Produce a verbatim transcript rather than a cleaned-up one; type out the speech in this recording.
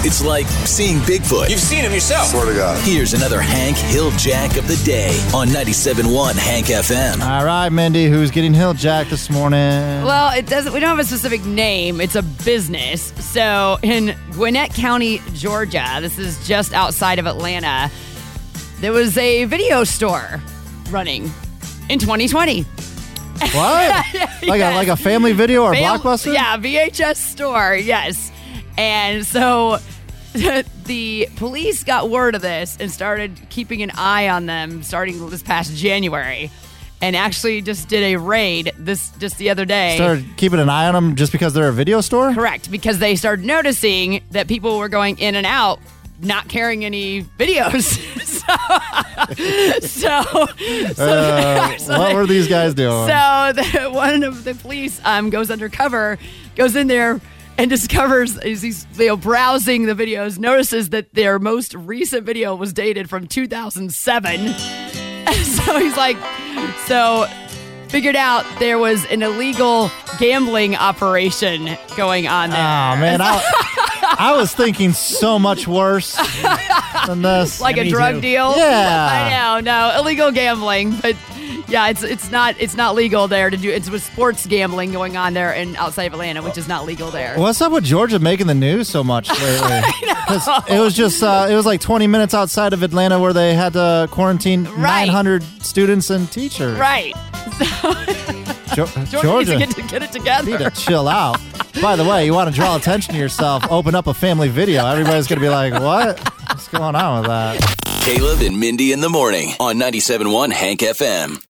It's like seeing Bigfoot. You've seen him yourself. Swear to God. Here's another Hank Hill Jack of the day on ninety-seven point one Hank F M. All right, Mindy, who's getting Hill Jack this morning? Well, it doesn't. We don't have a specific name. It's a business. So in Gwinnett County, Georgia, this is just outside of Atlanta, there was a video store running in twenty twenty. What? Yes. Like a like a family video or Fam- Blockbuster? Yeah, V H S store, yes. And so the police got word of this and started keeping an eye on them starting this past January, and actually just did a raid this just the other day. Started keeping an eye on them just because they're a video store? Correct, because they started noticing that people were going in and out not carrying any videos. so, so, so, Uh, so what they- were these guys doing? So the, one of the police um, goes undercover, goes in there, and discovers as he's you know, browsing the videos, notices that their most recent video was dated from two thousand seven. So he's like, so figured out there was an illegal gambling operation going on there. Oh, man. I, I was thinking so much worse than this. Like a me drug too. deal? Yeah. I know, no, illegal gambling, but yeah, it's it's not it's not legal there to do. It's with sports gambling going on there in outside of Atlanta, which is not legal there. What's up with Georgia making the news so much lately? 'Cause it was just uh, it was like twenty minutes outside of Atlanta where they had to quarantine Right. nine hundred students and teachers. Right. Jo- Georgia, Georgia needs to get, to get it together. need to chill out. By the way, you want to draw attention to yourself, open up a family video. Everybody's going to be like, what? What's going on with that? Caleb and Mindy in the morning on ninety-seven point one Hank F M.